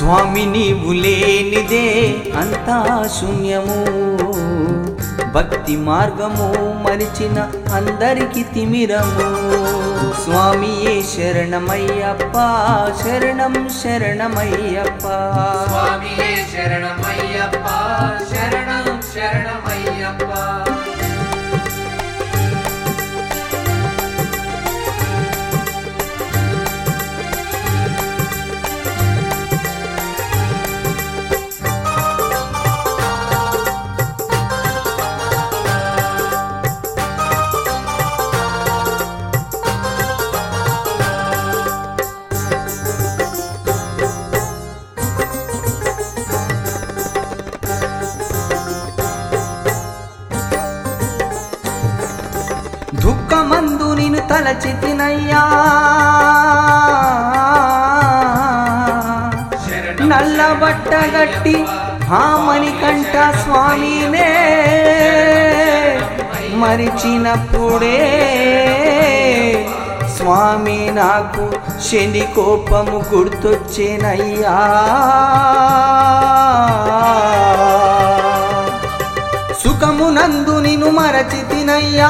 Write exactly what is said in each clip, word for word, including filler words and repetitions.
స్వామి నీవు లేనిదే అంతా శూన్యము, భక్తి మార్గము మరిచిన అందరికి తిమిరము. స్వామియే శరణమయ్యప్ప, శరణం శరణమయ్యప్ప, స్వామియే శరణమయ్యప్ప, శరణం శరణమయ్యప్ప. దుఃఖమందు నిన్ను తలచితినయ్యా, నల్లబట్టగట్టి హామని కంట స్వామినే మరిచినప్పుడే స్వామి నాకు శని కోపము గుర్తొచ్చేనయ్యా. సుఖమునందు నిన్ను మరచితినయ్యా,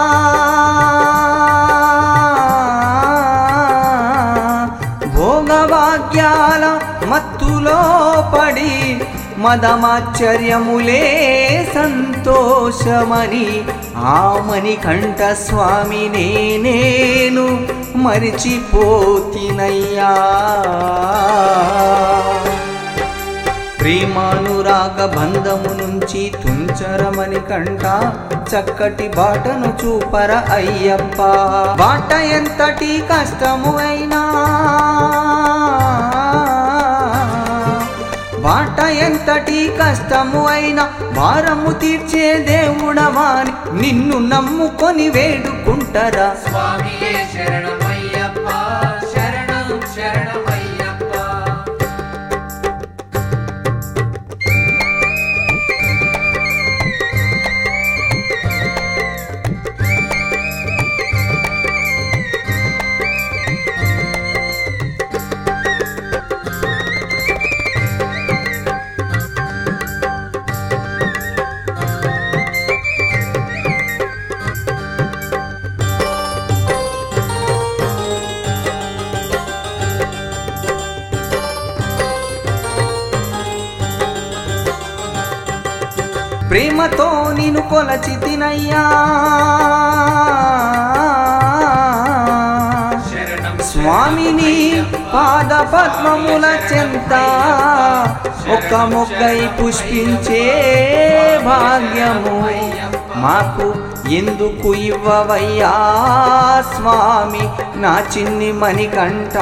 భోగభాగ్యాల మత్తులో పడి మదమాశ్చర్యములే సంతోషమని ఆమని కంఠ స్వామినే నేను మరిచిపోతినయ్యా. ప్రేమానురాగ బంధము నుంచి తుంచరమని కంట చక్కటి బాటను చూపర అయ్యప్ప. బాట ఎంతటి కష్టము అయినా, బాట ఎంతటి కష్టము అయినా భారము తీర్చే దేవుడవాని నిన్ను నమ్ముకొని వేడుకుంటరా. స్వామియే శరణమయ్యప్ప, శరణం శరణమయ్యప్ప. ప్రేమతో నిన్ను కొలచితినయ్యా, స్వామిని పాద పద్మముల చెంత ఒక మొగ్గై పుష్పించే భాగ్యము మాకు ఎందుకు ఇవ్వవయ్యా స్వామి నా చిన్ని మణికంఠ.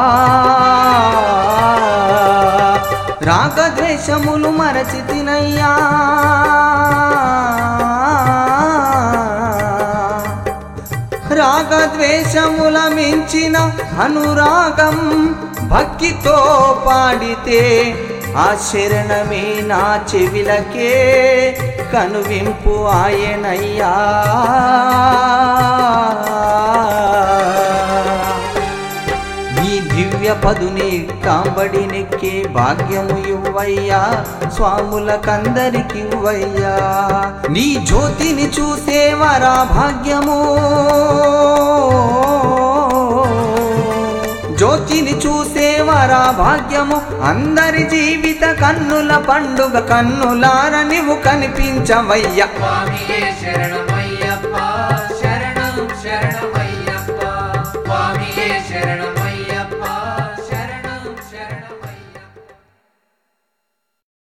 రాగద్వేషములు మరచితినయ్యా, రాగద్వేషముల మించిన అనురాగం భక్తితో పాడితే ఆ శరణమే నా చెవిలకే కనువింపు ఆయనయ్యా. నీ దివ్య పదుని కాంబడి నెక్కే భాగ్యము ఇవ్వయ్యా, స్వాములకందరికి ఇవ్వయ్యా. నీ జ్యోతిని చూసే వరా భాగ్యము, జ్యోతిని చూసే వరా భాగ్యము అందరి జీవిత కన్నుల పండుగ కన్నులార నీవు కనిపించవయ్యా. స్వామియే శరణం